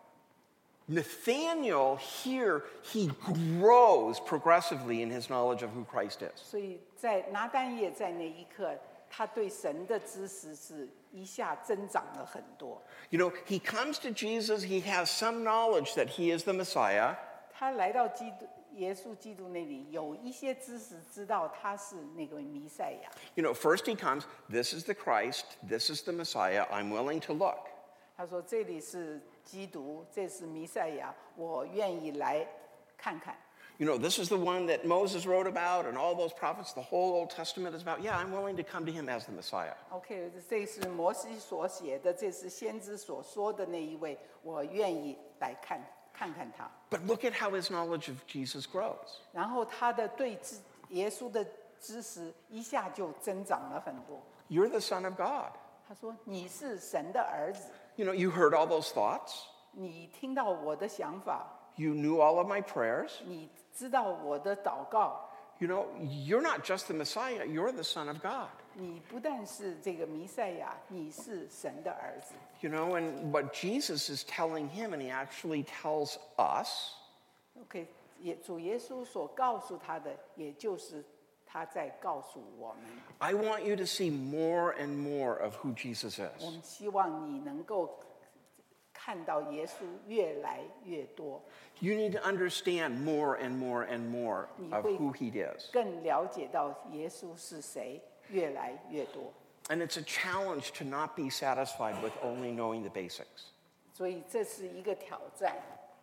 Nathaniel here, he grows progressively in his knowledge of who Christ is. 所以在拿单业在那一刻，他对神的知识是一下增长了很多。 You know, he comes to Jesus, he has some knowledge that he is the Messiah. 他来到基督耶稣基督那里，有一些知识知道他是那个弥赛亚。 You know, first he comes, this is the Christ, this is the Messiah, I'm willing to look. 他说：“这里是基督，这是弥赛亚，我愿意来看看。” You know, this is the one that Moses wrote about and all those prophets, the whole Old Testament is about. Yeah, I'm willing to come to him as the Messiah. OK， 这是摩西所写的，这是先知所说的那一位，我愿意来看看看他。 But look at how his knowledge of Jesus grows. 然后他的对知耶稣的知识一下就增长了很多。 You're the Son of God. 他说：“你是神的儿子， You know, you heard all those thoughts. 你听到我的想法， You knew all of my prayers. 你知道我的祷告。” You know, you're not just the Messiah, you're the Son of God. 你不但是这个弥赛亚，你是神的儿子。 You know, and what Jesus is telling him, and he actually tells us, OK， 也主耶稣所告诉他的，也就是他在告诉我们。 I want you to see more and more of who Jesus 我 is. 们希望你能够看到耶稣越来越多， You need to understand more and more and more of who he is. 更了解到耶稣是谁，越来越多。 And it's a challenge to not be satisfied with only knowing the basics. 所以这是一个挑战。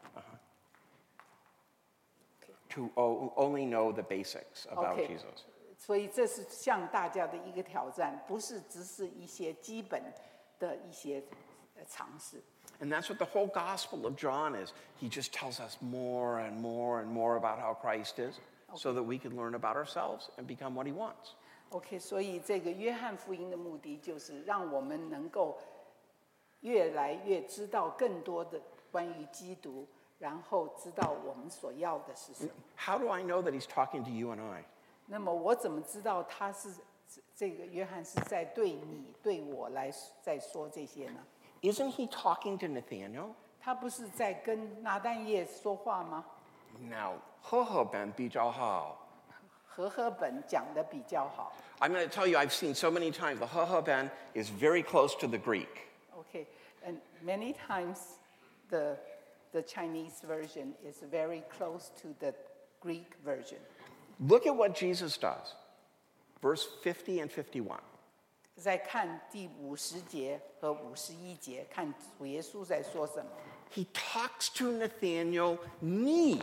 To o- only know the basics about OK， Jesus. 所以这是向大家的一个挑战，不是只是一些基本的一些呃常识。 And that's what the whole Gospel of John is. He just tells us more and more and more about how Christ is so that we can learn about ourselves and become what he wants. OK， 所以这个约翰福音的目的就是让我们能够越来越知道更多的关于基督，然后知道我们所要的是什么。 How do I know that he's talking to you and I? 那么我怎么知道他是这个约翰是在对你对我来在说这些呢？ Isn't he talking to Nathaniel? 他不是在跟拿但业说话吗？ Now, 呵呵本比较好。 和合本讲的比较好。 I'm going to tell you, I've seen so many times the 呵呵本 is very close to the Greek. OK, and many times the the Chinese version is very close to the Greek version. Look at what Jesus does. Verse fifty and fifty-one. 在看第五十节和五十一节，看主耶稣在说什么。 He talks to Nathaniel, need.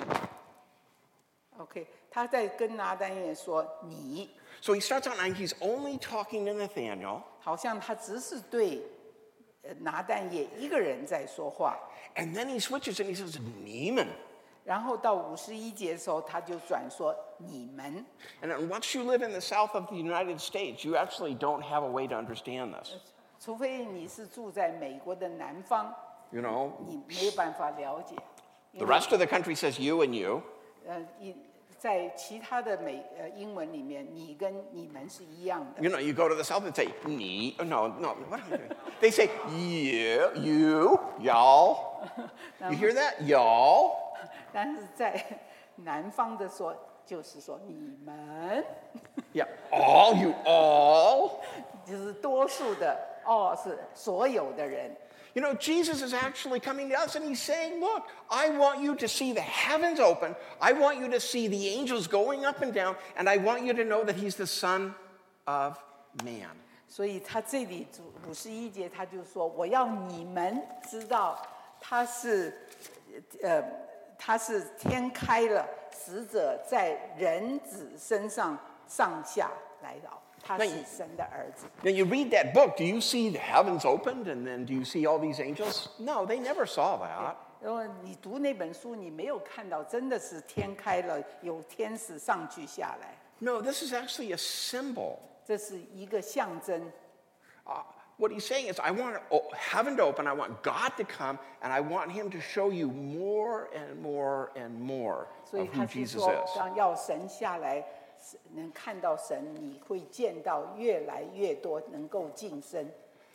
OK， 他在跟拿但业说你， So he starts out and he's only talking to Nathaniel. 好像他只是对呃拿但业一个人在说话。 And then he switches and he says, Nieman. 然后到五十一节的时候，他就转说你们。 And then once you live in the south of the United States, you actually don't have a way to understand this. 除非你是住在美国的南方， You know, 你没有办法了解。因 the 为 rest of the country says you and you. 呃，一在其他的美呃英文里面，你跟你们是一样的。 You know, you go to the south and say, ni. Oh, no, no, what am I doing? They say, you, you, y'all. You hear that? Y'all. 但是在南方的说就是说你们， Yeah, all, you all. 就是多数的，哦，是所有的人。 You know, Jesus is actually coming to us and he's saying, look, I want you to see the heavens open. I want you to see the angels going up and down. And I want you to know that he's the Son of Man. 所以他这里五十一节他就说，我要你们知道他是，呃，他是天开了，使者在人子身上上下来到。 他是神的儿子。 Now you read that book, do you see the heavens opened and then do you see all these angels? No, they never saw that. 然后你读那本书，你没有看到真的是天开了，有天使上去下来。 No, this is actually a symbol. 这是一个象征。 Uh, what he's saying is, I want heaven to open, I want God to come, and I want him to show you more and more and more 所以 of 他 who 是 Jesus 说， is. 当要神下来，能看到神，你会见到越来越多，能够晋升。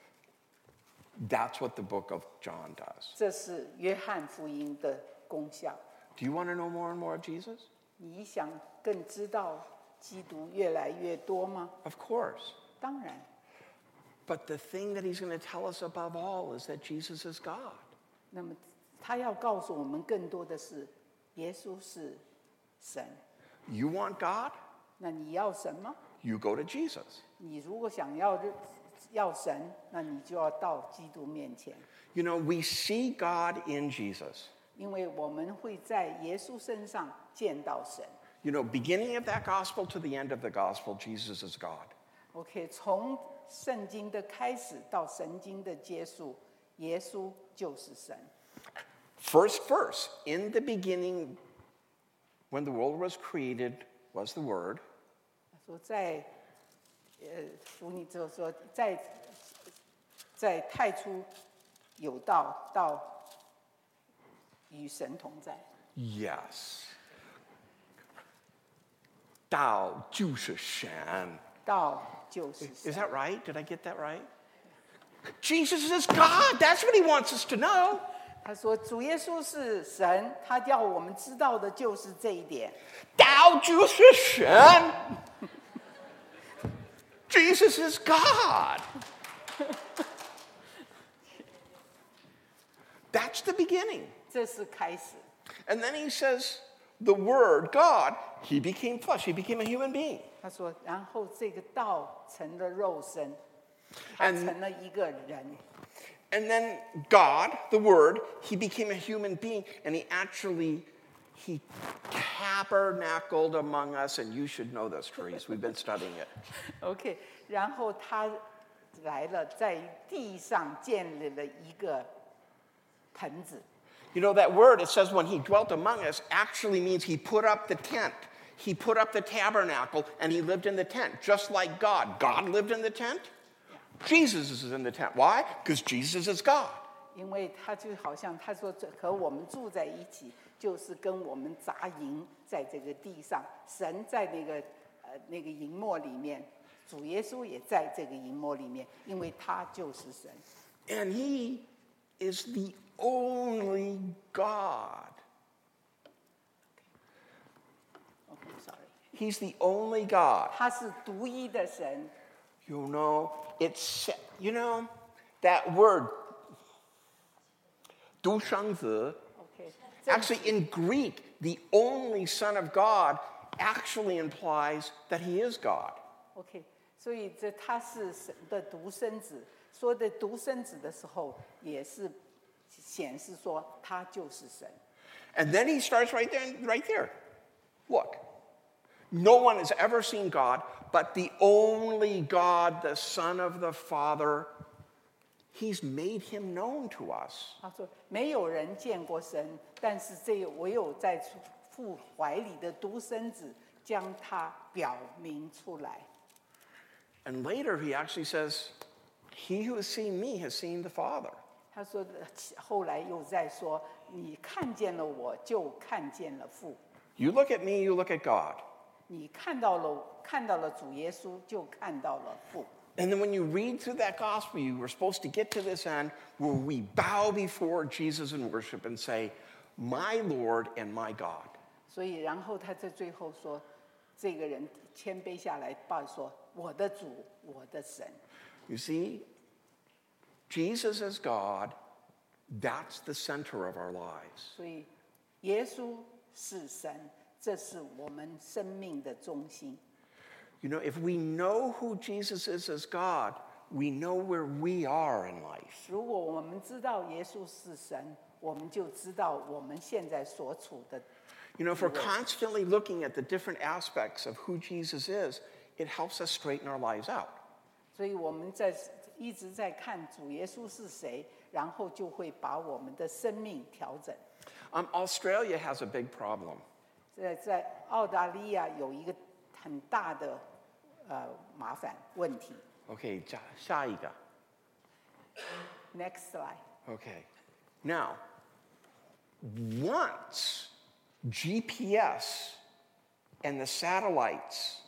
That's what the book of John does. 这是约翰福音的功效。 Do you want to know more and more of Jesus? 你想更知道基督越来越多吗？ Of course. 当然。 But the thing that he's going to tell us above all is that Jesus is God. 那么他要告诉我们更多的是，耶稣是神。 You want God? 那你要神吗？ You go to Jesus. 你如果想要要神，那你就要到基督面前， You know, we see God in Jesus. 因为我们会在耶稣身上见到神。 You know, beginning of that gospel to the end of the gospel, Jesus is God. OK， 从圣经的开始到圣经的结束，耶稣就是神。 First verse, in the beginning, when the world was created, was the Word. 他说在，呃，福音就说在在太初有道，道与神同在。 Yes. 道就是神。 道就是神。 Is that right? Did I get that right? Jesus is God. That's what he wants us to know. 他说主耶稣是神，他要我们知道的就是这一点。 道就是神。Jesus is God. That's the beginning. 这是开始。 And then he says, the Word, God, he became flesh. He became a human being. 他说，然后这个道成了肉身，他 And- 成了一个人。 And then God, the Word, he became a human being, and he actually, he tabernacled among us, and you should know this, Therese. We've been studying it. OK， 然后他来了，在地上建立了一个棚子。 You know, that word, it says when he dwelt among us, actually means he put up the tent. He put up the tabernacle, and he lived in the tent, just like God. God lived in the tent. Jesus is in the tent. Why? Because Jesus is God. 因为他就好像他说，这和我们住在一起，就是跟我们杂营在这个地上。神在那个呃那个营幕里面，主耶稣也在这个营幕里面，因为他就是神。 And he is the only God. OK，sorry，、 He's the only God. 他是独一的神。 You know, it's, you know, that word, 独生子, OK， 这 actually in Greek, the only Son of God actually implies that he is God. OK， 所以这他是神的独生子。说的独生子的时候，也是显示说他就是神。 And then he starts right there, right there. Look, no one has ever seen God, but the only God, the Son of the Father, he's made him known to us. 他说没有人见过神，但是这唯有在父怀里的独生子将他表明出来。 And later he actually says, he who has seen me has seen the Father. 他说后来又在说，你看见了我，就看见了父。 You look at me, you look at God. 你看到了看到了主耶稣，就看到了父。 And then when you read through that gospel, you were supposed to get to this end where we bow before Jesus in worship and say, my Lord and my God. 所以然后他在最后说，这个人谦卑下来报说：“我的主，我的神。” You see, Jesus is God. That's the center of our lives. 所以耶稣是神，这是我们生命的中心。 You know, if we know who Jesus is as God, we know where we are in life. 如果我们知道耶稣是神，我们就知道我们现在所处的。 You know, if we're constantly looking at the different aspects of who Jesus is, it helps us straighten our lives out. 所以我们在一直在看主耶稣是谁，然后就会把我们的生命调整。 Um, Australia has a big problem. 在在澳大利亚有一个很大的呃麻烦问题。 Okay, 下一个。 Next slide. Okay. Now, once G P S and the satellites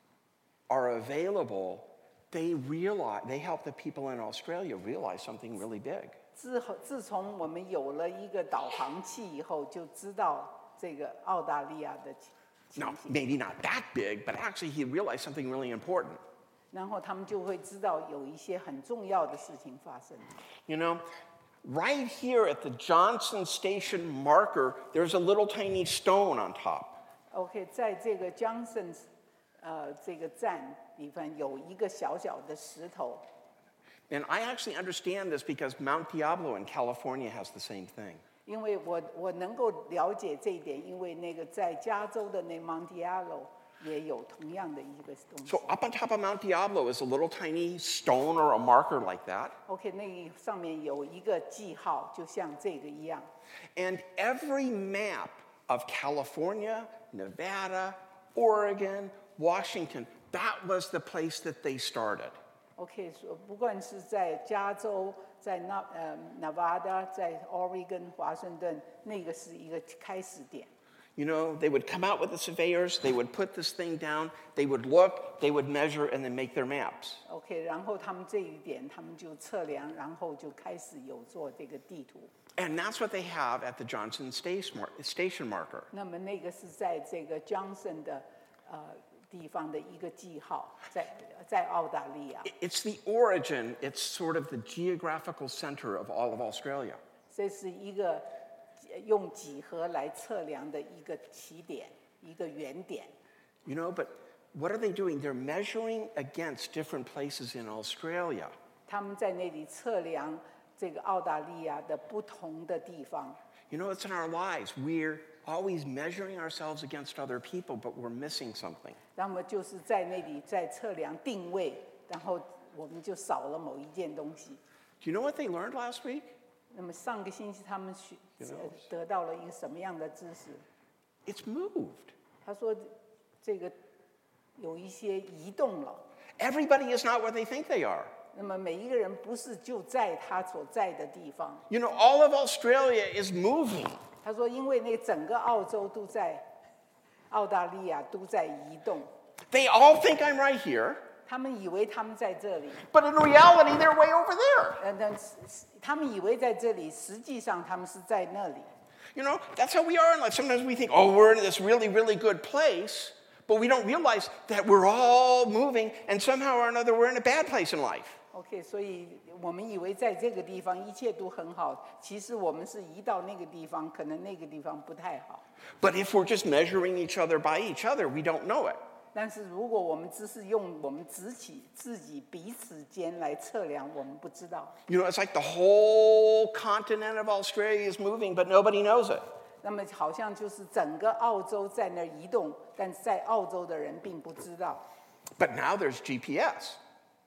are available, they realize, they help the people in Australia realize something really big. 自后自从我们有了一个导航器以后，就知道这个澳大利亚的情 Now, 形。 maybe not that big, but actually he realized something really important. 然后他们就会知道有一些很重要的事情发生。 You know, right here at the Johnson Station marker, there's a little tiny stone on top. OK， 在这个 Johnson 呃这个站里边有一个小小的石头。 And I actually understand this because Mount Diablo in California has the same thing. 因为我我能够了解这一点，因为那个在加州的那 Mount Diablo 也有同样的一个东西。 So up on top of Mount Diablo is a little tiny stone or a marker like that. OK， 那个上面有一个记号，就像这个一样。 And every map of California, Nevada, Oregon, Washington, that was the place that they started. OK， 说不管是在加州、在那呃 Nevada、在 Oregon、华盛顿，那个是一个开始点。 You know, they would come out with the surveyors, they would put this thing down, they would look, they would measure, and then make their maps. OK， 然后他们这一点，他们就测量，然后就开始有做这个地图。 And that's what they have at the Johnson Station mar- station marker. 那么那个是在这个 Johnson 的呃地方的一个记号，在在澳大利亚。 It's the origin, it's sort of the geographical center of all of Australia. 这是一个用几何来测量的一个起点，一个原点。 You know, but what are they doing? They're measuring against different places in Australia. 他们在那里测量这个澳大利亚的不同的地方。 You know, it's in our lives. We're always measuring ourselves against other people, but we're missing something. 那么就是在那里在测量定位，然后我们就少了某一件东西。 Do you know what they learned last week? 那么上个星期他们学 You know. 得到了一个什么样的知识？ It's moved. 他说这个有一些移动了。 Everybody is not what they think they are. 那么每一个人不是就在他所在的地方。 You know, all of Australia is moving. 他说，因为那整个澳洲都在，澳大利亚都在移动， They all think I'm right here, 他们以为他们在这里， but in reality, they're way over there. 呃，但是他们以为在这里，实际上他们是在那里。 You know, that's how we are in life. Sometimes we think, oh, we're in this really, really good place, but we don't realize that we're all moving, and somehow or another, we're in a bad place in life. OK， 所以我们以为在这个地方一切都很好，其实我们是移到那个地方，可能那个地方不太好。 But if we're just measuring each other by each other, we don't know it. 但是如果我们只是用我们自己自己彼此间来测量，我们不知道。 You know, it's like the whole continent of Australia is moving, but nobody knows it. 那么好像就是整个澳洲在那儿移动，但是在澳洲的人并不知道。 But now there's G P S.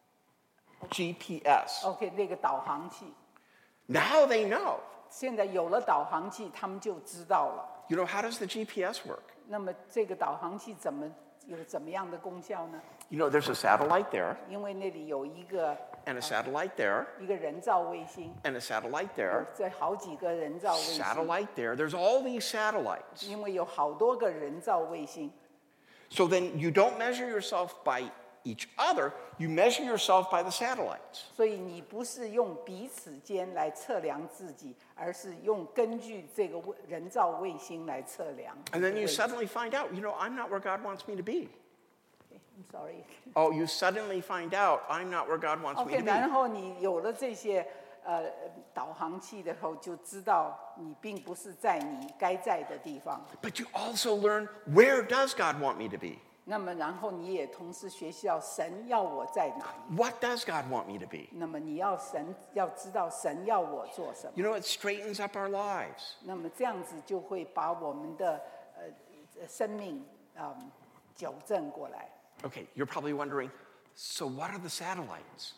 G P S. OK， 那个导航器， Now they know. 现在有了导航器，他们就知道了。 You know, how does the G P S work? 那么这个导航器怎么有怎么样的功效呢？ You know, there's a satellite there, 因为那里有一个 and a satellite there, 一个人造卫星， and a satellite there, 这好几个人造卫星， satellite there. There's all these satellites. 因为有好多个人造卫星， So then you don't measure yourself by each other, you measure yourself by the satellites. 所以你不是用彼此间来测量自己，而是用根据这个卫人造卫星来测量。 And then you 位置 suddenly find out, you know, I'm not where God wants me to be. I'm sorry. Oh, you suddenly find out I'm not where God wants me OK， to 然 be. 后你有了这些呃导航器的时候，就知道你并不是在你该在的地方。 But you also learn, where does God want me to be? 那么，然后你也同时学习到神要我在哪里。 What does God want me to be? 那么你要神要知道神要我做什么。 You know, it straightens up our lives. 那么这样子就会把我们的呃生命嗯矫正过来。 Okay, you're probably wondering, so what are the satellites?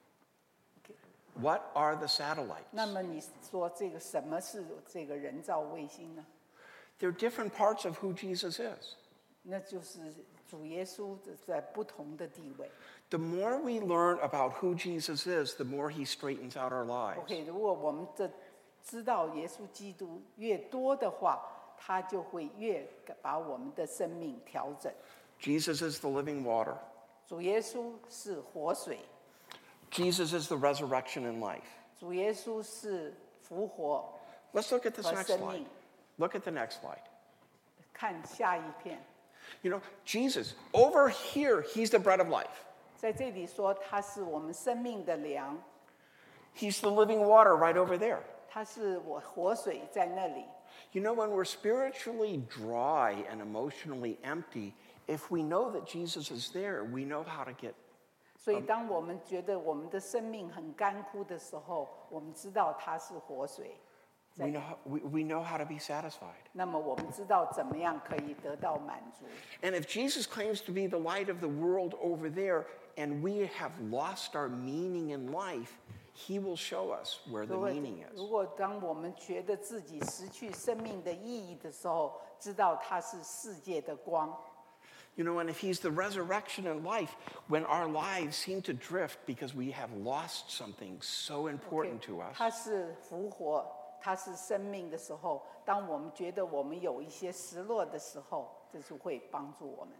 What are the satellites? 那么你说这个什么是这个人造卫星呢？ They're different parts of who Jesus is. 那就是主耶稣在不同的地位。 The more we learn about who Jesus is, the more he straightens out our lives. OK， 如果我们的知道耶稣基督越多的话，他就会越把我们的生命调整。 Jesus is the living water. 主耶稣是活水， Jesus is the resurrection and life. 主耶稣是复活。 Let's look at this 和 next 生 slide. 命。 Look at the next slide. 看下一片， You know, Jesus, over here, he's the bread of life. 在这里说他是我们生命的粮， He's the living water right over there. 他是我活水在那里。 You know, when we're spiritually dry and emotionally empty, if we know that Jesus is there, we know how to get. 所以，当我们觉得我们的生命很干枯的时候，我们知道他是活水。 We know, how, we, we know how to be satisfied. 那么，我们知道怎么样可以得到满足。 And if Jesus claims to be the light of the world over there, and we have lost our meaning in life, he will show us where the 如果 meaning is. 如果当我们觉得自己失去生命的意义的时候，知道他是世界的光。 You know, and if he's the resurrection and life, when our lives seem to drift because we have lost something so important to us, 他是复活，他是生命的时候，当我们觉得我们有一些失落的时候，这就会帮助我们。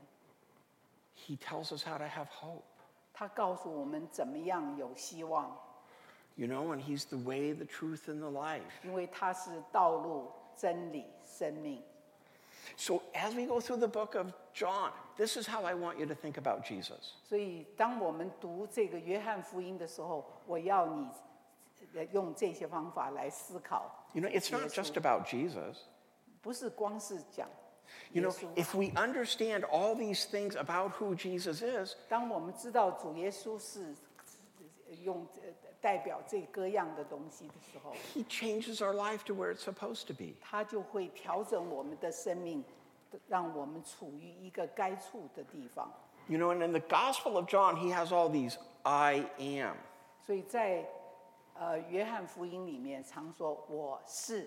he tells us how to have hope. 他告诉我们怎么样有希望， You know, and he's the way, the truth, and the life. 因为他是道路、真理、生命。 So as we go through the book of John, this is how I want you to think about Jesus. 所以，当我们读这个约翰福音的时候，我要你呃用这些方法来思考。 You know, it's not just about Jesus. 不是光是讲 You 耶 know, 稣。 if we understand all these things about who Jesus is, 当我们知道主耶稣是用呃代表这各样的东西的时候， he changes our life to where it's supposed to be. 他就会调整我们的生命，让我们处于一个该处的地方。 You know, and in the Gospel of John, he has all these I am. 所以在呃约翰福音里面常说我是，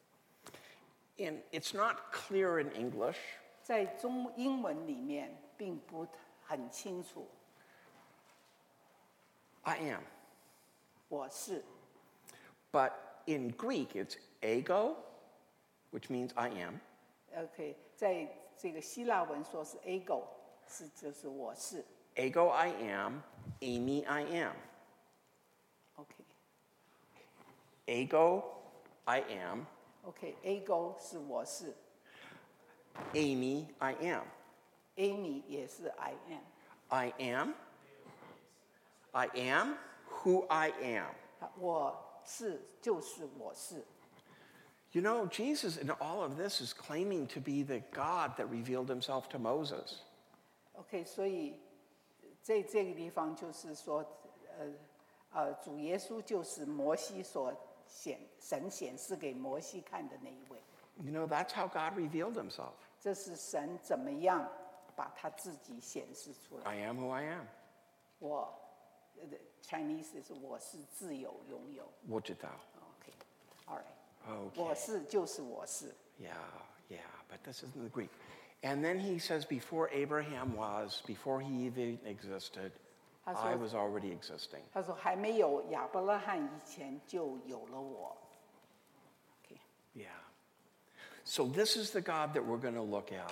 And it's not clear in English. 在中英文里面并不很清楚。 I am. 我是， But in Greek, it's ego, which means I am. OK，在这个希腊文说是 ego， 是就是我是 Ego, I am. Amy, I am. OK Ego, I am. OK ego 是我是 Amy, I am. ，Amy 也是 I am。 I am. I am who I am. 我是就是我是。 You know, Jesus in all of this is claiming to be the God that revealed himself to Moses. OK， 所以在这个地方就是说，呃呃，主耶稣就是摩西所显神显示给摩西看的那一位。 You know, that's how God revealed himself. 这是神怎么样把他自己显示出来。 I am who I am. 我呃 Chinese 是我是自由拥有。 Wojitao. OK，all right， Okay. 我是就是我是。 Yeah, yeah, but this isn't the Greek. And then he says, before Abraham was, before he even existed, That's I right. was already existing. 他说还没有亚伯拉罕以前就有了我。OK， Yeah. So this is the God that we're going to look at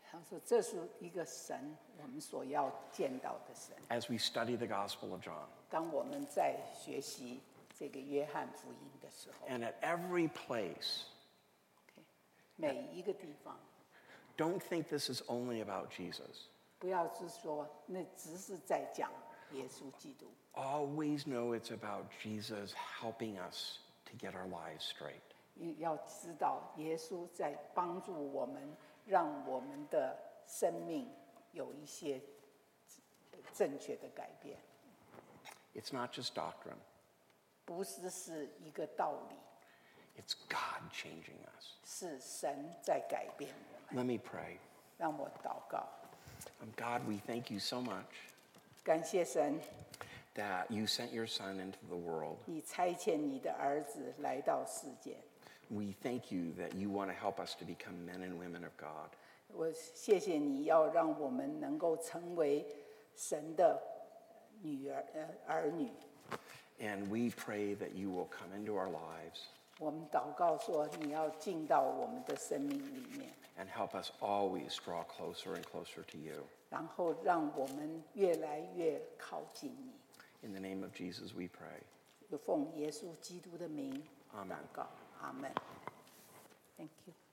他说这是一个神，我们所要见到的神。 as we study the Gospel of John. 当我们在学习这个约翰福音的时候， And at every place, OK， 每一个地方， don't think this is only about Jesus. 不要是说那只是在讲耶稣基督， Always know it's about Jesus helping us to get our lives straight. 要知道耶稣在帮助我们，让我们的生命有一些正确的改变， It's not just doctrine, 不是是一个道理， it's God changing us. 是神在改变我们。 Let me pray. 让我祷告， Um, God, we thank you so much 感谢神， that you sent your son into the world. 你差遣你的儿子来到世界。 We thank you that you want to help us to become men and women of God. 我谢谢你要让我们能够成为神的女儿呃儿女。 And we pray that you will come into our lives 我们祷告说，你要进到我们的生命里面， and help us always draw closer and closer to you. 然后让我们越来越靠近你。 In the name of Jesus, we pray. 奉耶稣基督的名 Amen. 祷告，阿门。Thank you.